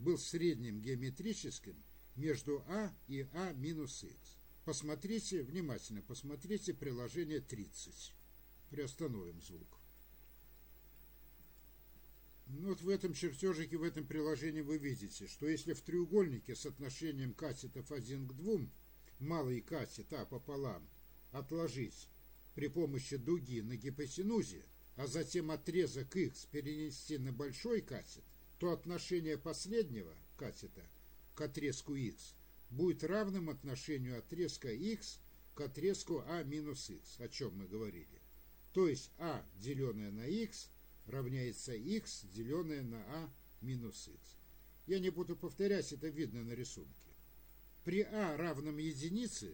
был средним геометрическим между А и А минус х. Посмотрите, внимательно посмотрите приложение 30. Приостановим звук. Ну, вот в этом чертежике, в этом приложении вы видите, что если в треугольнике с отношением катетов 1 к 2 малый катет А пополам отложить при помощи дуги на гипотенузе, а затем отрезок х перенести на большой катет, то отношение последнего катета к отрезку х будет равным отношению отрезка х к отрезку А минус х, о чем мы говорили. То есть А, деленное на х, равняется х, деленное на А минус х. Я не буду повторять, это видно на рисунке. При А равном единице,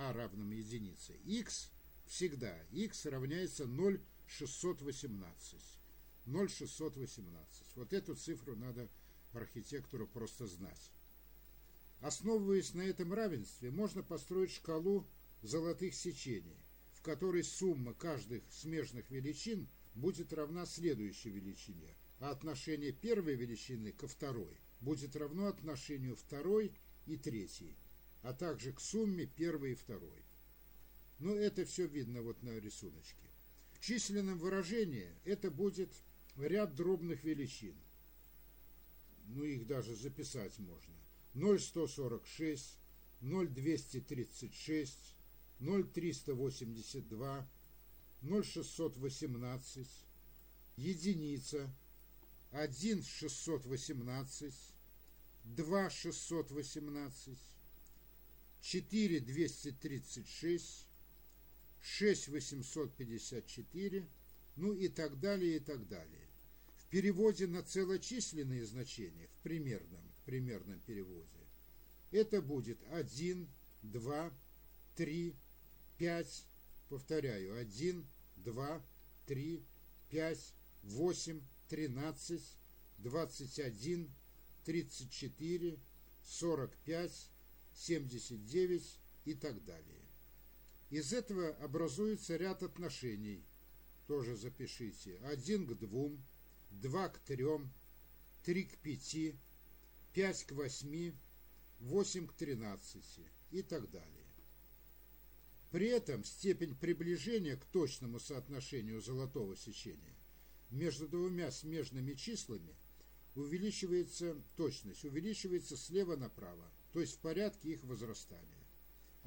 х всегда х равняется 0,618. 0,618. Вот эту цифру надо архитектору просто знать. Основываясь на этом равенстве, можно построить шкалу золотых сечений, в которой сумма каждых смежных величин будет равна следующей величине, а отношение первой величины ко второй будет равно отношению второй и третьей, а также к сумме первой и второй. Но это все видно вот на рисуночке. В численном выражении это будет ряд дробных величин. Ну, их даже записать можно. 0,146, 0,236, 0,382, 0,618, единица, 1,618, 2,618, 4,236, 6,854, ну и так далее, и так далее. В переводе на целочисленные значения, в примерном переводе, это будет 1, 2, 3, 5, повторяю, 1, 2, 3, 5, 8, 13, 21, 34, 45, 79 и так далее. Из этого образуется ряд отношений. Тоже запишите. 1 к 2, 2 к 3, 3 к 5, 5 к 8, 8 к 13 и так далее. При этом степень приближения к точному соотношению золотого сечения между двумя смежными числами увеличивается, точность увеличивается слева направо, то есть в порядке их возрастания. А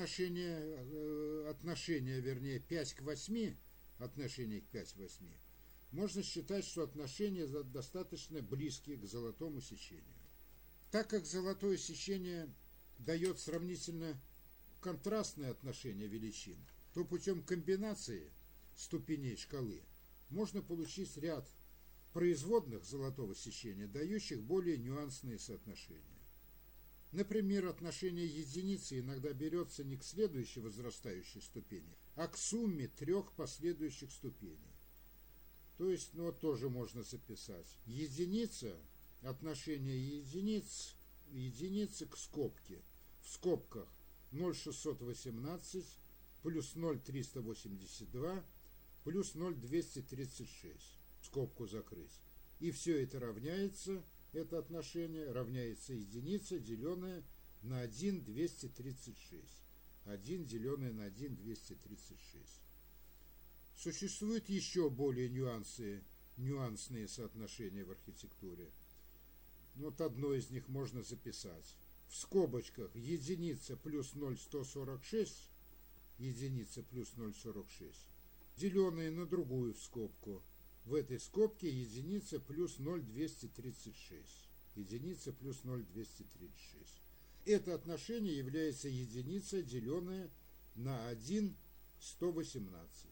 отношение 5 к 8, отношение к 5 к 8, можно считать, что отношения достаточно близкие к золотому сечению. Так как золотое сечение дает сравнительно контрастное отношение величин, то путем комбинации ступеней шкалы можно получить ряд производных золотого сечения, дающих более нюансные соотношения. Например, отношение единицы иногда берется не к следующей возрастающей ступени, а к сумме 3 последующих ступеней. То есть, ну вот тоже можно записать. Единица, отношение единицы к скобке. В скобках 0,618 плюс 0,382 плюс 0,236. Скобку закрыть. И все это равняется, это отношение равняется единице, деленное на 1,236. 1, деленное на 1,236. Существуют еще более нюансные соотношения в архитектуре. Вот одно из них можно записать. В скобочках единица плюс 0,146, единица плюс 0,46, деленное на другую скобку. В этой скобке единица плюс 0,236. Единица плюс 0,236. Это отношение является единица, деленная на 1,118.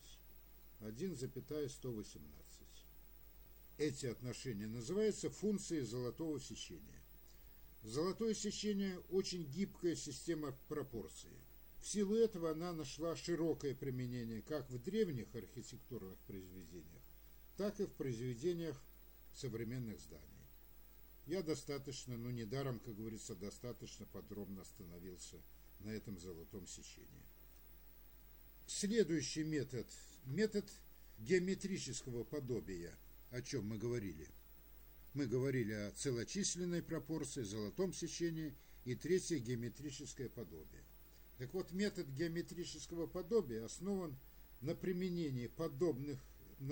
1,118. Эти отношения называются функцией золотого сечения. Золотое сечение очень гибкая система пропорций. В силу этого она нашла широкое применение как в древних архитектурных произведениях, так и в произведениях современных зданий. Я достаточно, недаром, как говорится, достаточно подробно остановился на этом золотом сечении. Следующий метод геометрического подобия, о чем мы говорили. Мы говорили о целочисленной пропорции, золотом сечении, и третье – геометрическое подобие. Так вот, метод геометрического подобия основан на применении подобных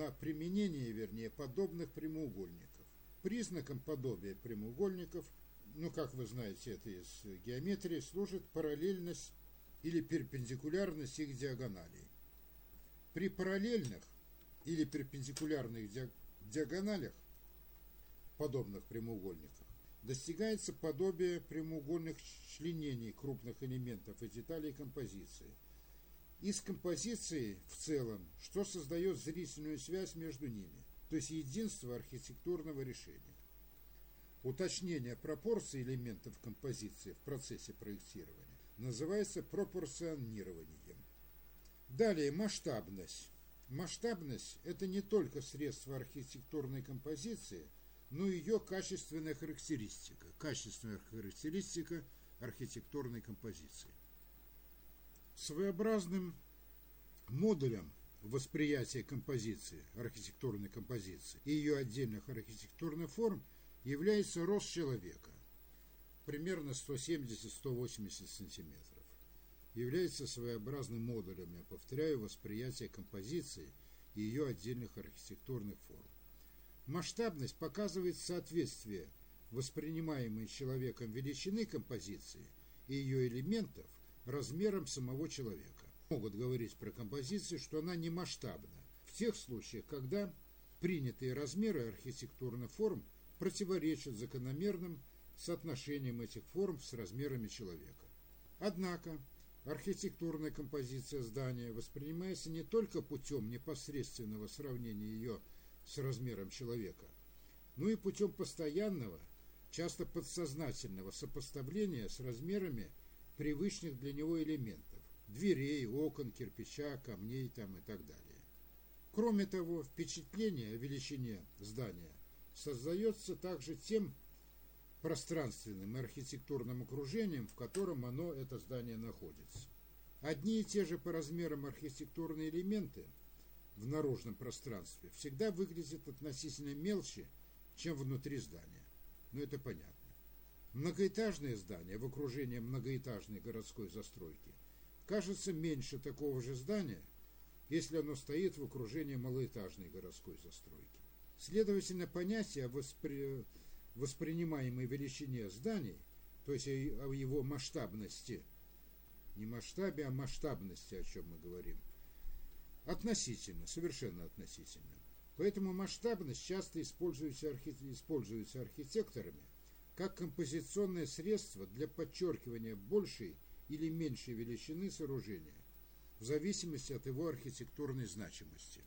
прямоугольников. Признаком подобия прямоугольников, как вы знаете, это из геометрии, служит параллельность или перпендикулярность их диагоналей. При параллельных или перпендикулярных диагоналях подобных прямоугольников достигается подобие прямоугольных членений крупных элементов и деталей композиции. Из композиции в целом, что создает зрительную связь между ними, то есть единство архитектурного решения. Уточнение пропорций элементов композиции в процессе проектирования называется пропорционированием. Далее масштабность. Масштабность – это не только средство архитектурной композиции, но и ее качественная характеристика архитектурной композиции. Своеобразным модулем восприятия композиции, архитектурной композиции и ее отдельных архитектурных форм является рост человека, примерно 170-180 сантиметров. Является своеобразным модулем, я повторяю, восприятия композиции и ее отдельных архитектурных форм. Масштабность показывает соответствие воспринимаемой человеком величины композиции и ее элементов размерам самого человека. Могут говорить про композицию, что она не масштабна, в тех случаях, когда принятые размеры архитектурных форм противоречат закономерным соотношениям этих форм с размерами человека. Однако архитектурная композиция здания воспринимается не только путем непосредственного сравнения ее с размером человека, но и путем постоянного, часто подсознательного сопоставления с размерами привычных для него элементов – дверей, окон, кирпича, камней и так далее. Кроме того, впечатление о величине здания создается также тем пространственным и архитектурным окружением, в котором это здание, находится. Одни и те же по размерам архитектурные элементы в наружном пространстве всегда выглядят относительно мельче, чем внутри здания. Это понятно. Многоэтажное здание в окружении многоэтажной городской застройки кажется меньше такого же здания, если оно стоит в окружении малоэтажной городской застройки. Следовательно, понятие о воспринимаемой величине зданий, то есть о его масштабности, не масштабе, а масштабности, о чем мы говорим, относительно, совершенно относительно. Поэтому масштабность часто используется архитекторами как композиционное средство для подчеркивания большей или меньшей величины сооружения, в зависимости от его архитектурной значимости.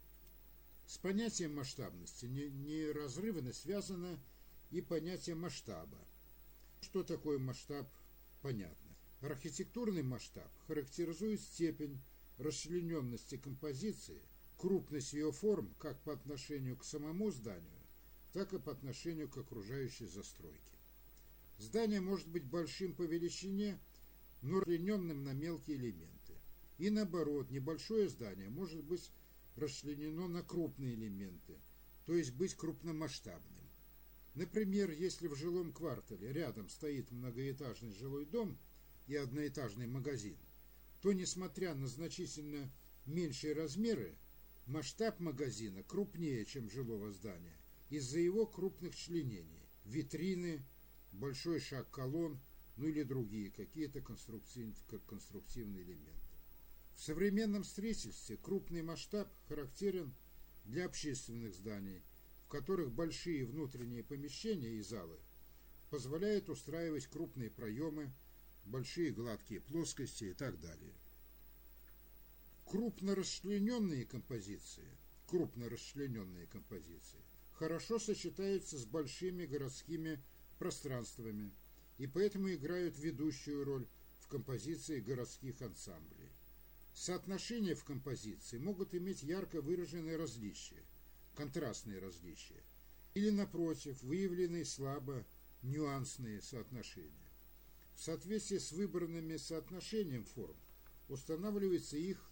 С понятием масштабности неразрывно связано и понятие масштаба. Что такое масштаб, понятно. Архитектурный масштаб характеризует степень расчлененности композиции, крупность ее форм как по отношению к самому зданию, так и по отношению к окружающей застройке. Здание может быть большим по величине, но расчлененным на мелкие элементы. И наоборот, небольшое здание может быть расчленено на крупные элементы, то есть быть крупномасштабным. Например, если в жилом квартале рядом стоит многоэтажный жилой дом и одноэтажный магазин, то, несмотря на значительно меньшие размеры, масштаб магазина крупнее, чем жилого здания, из-за его крупных членений, витрины, большой шаг колонн, или другие какие-то конструктивные элементы. В современном строительстве крупный масштаб характерен для общественных зданий, в которых большие внутренние помещения и залы позволяют устраивать крупные проемы, большие гладкие плоскости и так далее. Крупно расчлененные композиции хорошо сочетаются с большими городскими пространствами и поэтому играют ведущую роль в композиции городских ансамблей. Соотношения в композиции могут иметь ярко выраженные различия, контрастные различия, или, напротив, выявленные слабо нюансные соотношения. В соответствии с выбранными соотношением форм устанавливается их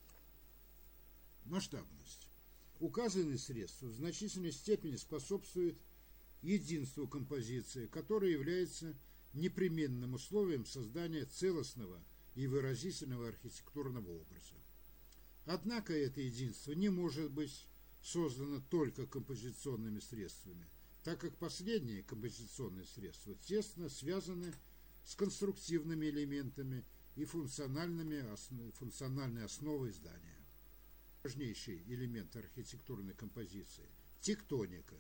масштабность. Указанные средства в значительной степени способствуют единству композиции, которое является непременным условием создания целостного и выразительного архитектурного образа. Однако это единство не может быть создано только композиционными средствами, так как последние композиционные средства тесно связаны с конструктивными элементами и функциональной основой здания. Важнейший элемент архитектурной композиции – тектоника.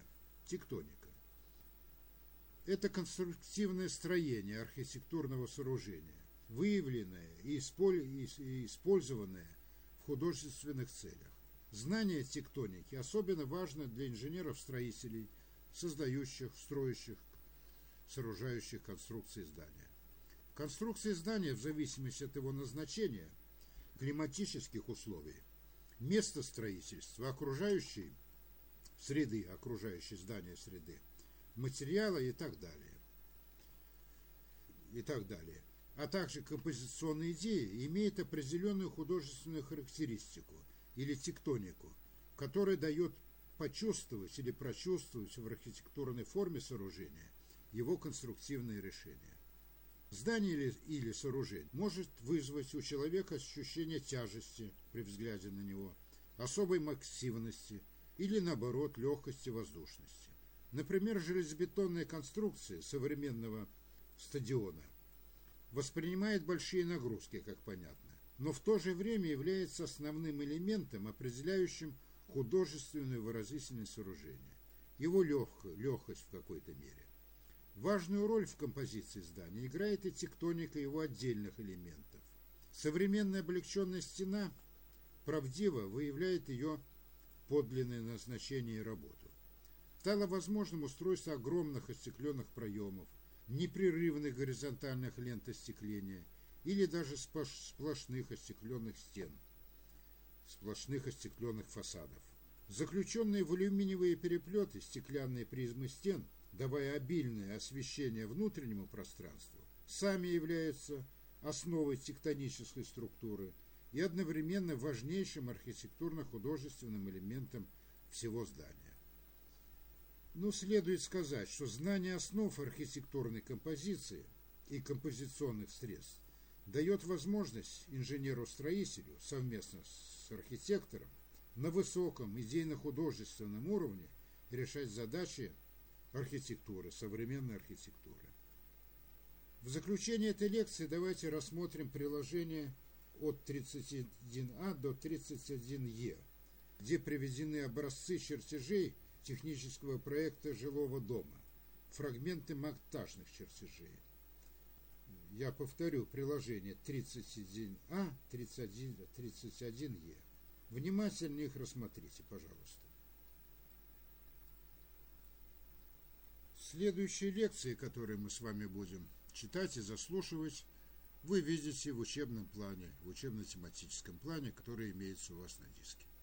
Это конструктивное строение архитектурного сооружения, выявленное и использованное в художественных целях. Знание тектоники особенно важно для инженеров-строителей, создающих, строящих, сооружающих конструкции здания. Конструкции здания, в зависимости от его назначения, климатических условий, места строительства, окружающей здание среды, материала и так далее, а также композиционные идеи, имеет определенную художественную характеристику или тектонику, которая дает почувствовать или прочувствовать в архитектурной форме сооружения его конструктивные решения. Здание или сооружение может вызвать у человека ощущение тяжести при взгляде на него, особой массивности или, наоборот, легкости, воздушности. Например, железобетонная конструкция современного стадиона воспринимает большие нагрузки, как понятно, но в то же время является основным элементом, определяющим художественное выразительное сооружение, его легкость в какой-то мере. Важную роль в композиции здания играет и тектоника его отдельных элементов. Современная облегченная стена правдиво выявляет ее подлинное назначение и работу. Стало возможным устройство огромных остекленных проемов, непрерывных горизонтальных лент остекления или даже сплошных остекленных стен, сплошных остекленных фасадов. Заключенные в алюминиевые переплеты стеклянные призмы стен, давая обильное освещение внутреннему пространству, сами являются основой тектонической структуры и одновременно важнейшим архитектурно-художественным элементом всего здания. Следует сказать, что знание основ архитектурной композиции и композиционных средств дает возможность инженеру-строителю совместно с архитектором на высоком идейно-художественном уровне решать задачи архитектуры, современной архитектуры. В заключение этой лекции давайте рассмотрим приложение от 31А до 31Е, где приведены образцы чертежей технического проекта жилого дома, фрагменты монтажных чертежей. Я повторю, приложение 31А, 31Е. Внимательно их рассмотрите, пожалуйста. Следующие лекции, которые мы с вами будем читать и заслушивать, вы видите в учебном плане, в учебно-тематическом плане, который имеется у вас на диске.